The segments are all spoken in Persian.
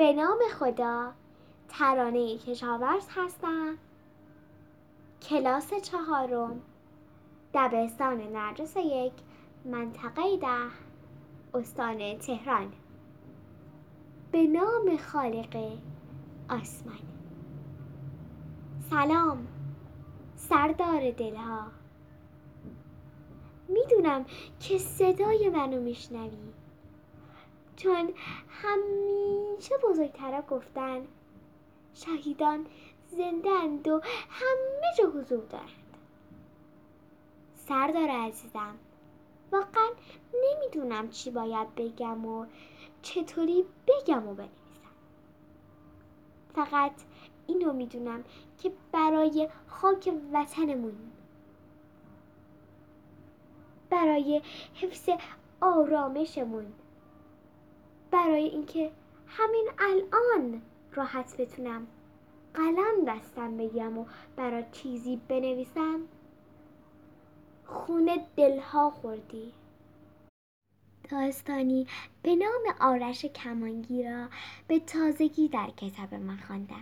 به نام خدا. ترانه کشاورز هستم. کلاس 4، دبستان نرجس 1، منطقه 10، استان تهران. به نام خالق آسمان. سلام سردار دلها. میدونم که صدای منو میشنوی، چون همیشه بزرگترها گفتن شهیدان زنده‌اند و همه جا حضور دارند. سردار عزیزم، واقعا نمیدونم چی باید بگم و چطوری بگم و بنویسم. فقط اینو میدونم که برای خاک وطنمون، برای حفظ آرامشمون، برای اینکه همین الان راحت بتونم قلم دستم بگیرم و برای چیزی بنویسم، خون دلها خوردی. داستانی به نام آرش کمانگی را به تازگی در کتاب من خواندم.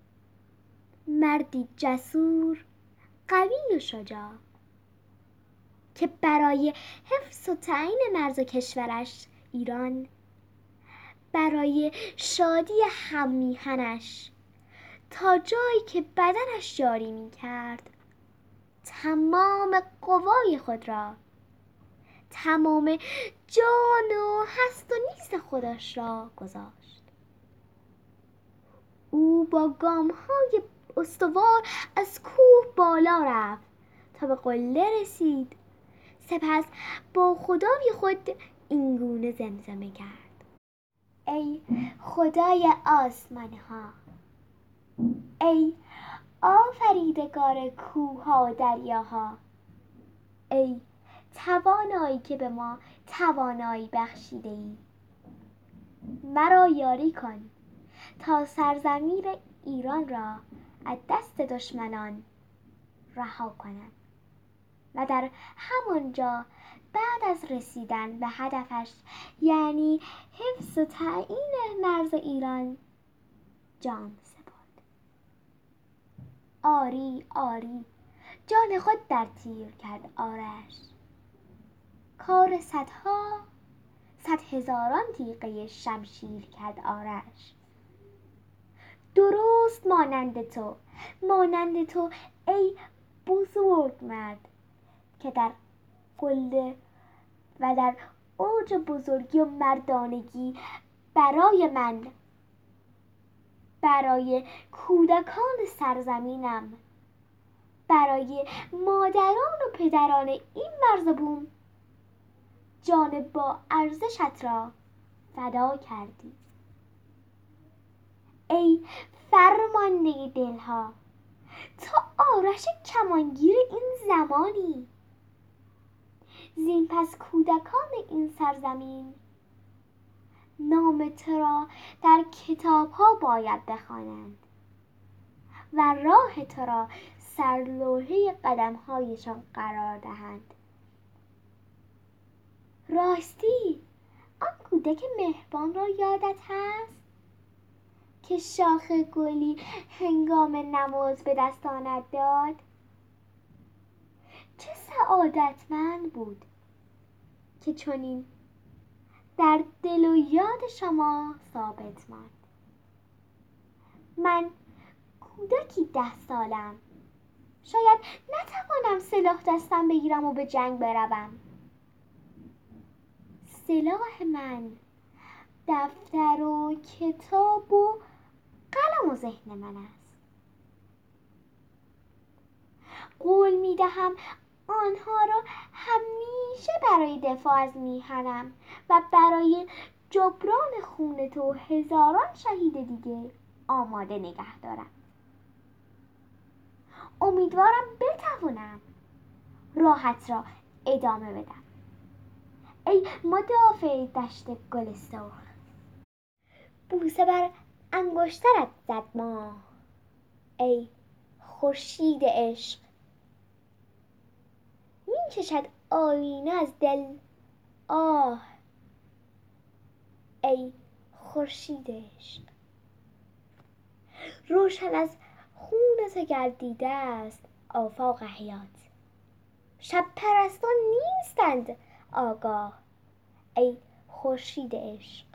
مردی جسور، قوی و شجاع که برای حفظ و تعیین مرز کشورش ایران، برای شادی هممیهنش تا جایی که بدنش جاری می کرد، تمام قوای خود را، تمام جان و هست و نیست خودش را گذاشت. او با گام‌های استوار از کوه بالا رفت تا به قله رسید. سپس با خدای خود اینگونه زمزمه کرد: ای خدای آسمان ها، ای آفریدگار کوه‌ها و دریاها، ای توانایی که به ما توانایی بخشیده ای، مرا یاری کن تا سرزمین ایران را از دست دشمنان رها کنم و در همانجا بعد از رسیدن به هدفش، یعنی حفظ و تعیین مرز ایران، جان سپرد. آری آری جان خود در تیر کرد آرش، کار صد هزاران تیغه شمشیر کرد آرش. درست مانند تو ای بزرگ مرد که در قله و در اوج بزرگی و مردانگی برای من، برای کودکان سرزمینم، برای مادران و پدران این مرز بوم جان با ارزشت را فدا کردی. ای فرمانده دلها، تو آرش کمانگیر این زمانی، زین پس کودکان این سرزمین نام تو را در کتاب‌ها باید بخوانند و راه تو را سرلوحه قدم‌هایشان قرار دهند. راستی آن کودک مهربان را یادت هست که شاخ گلی هنگام نماز به دستانت داد؟ چه سعادتمند بود که چنین در دل و یاد شما ثابت ماند. من کودکی 10 سالم، شاید نتوانم سلاح دستم بگیرم و به جنگ بروم. سلاح من دفتر و کتاب و قلم و ذهن من است. قول می دهم آنها را همیشه برای دفاع از میهنم و برای جبران خون تو هزاران شهید دیگه آماده نگه دارم. امیدوارم بتوانم راحت را ادامه بدم. ای مدافع دشت گل سرخ، بوسه بر انگشترت زد ماه. ای خورشید عشق، می کشد آینه از دل آه. ای خورشید عشق. روشن از خون تو گردیده است آفاق حیات. شب پرستان نیستند آگاه ای خورشید عشق.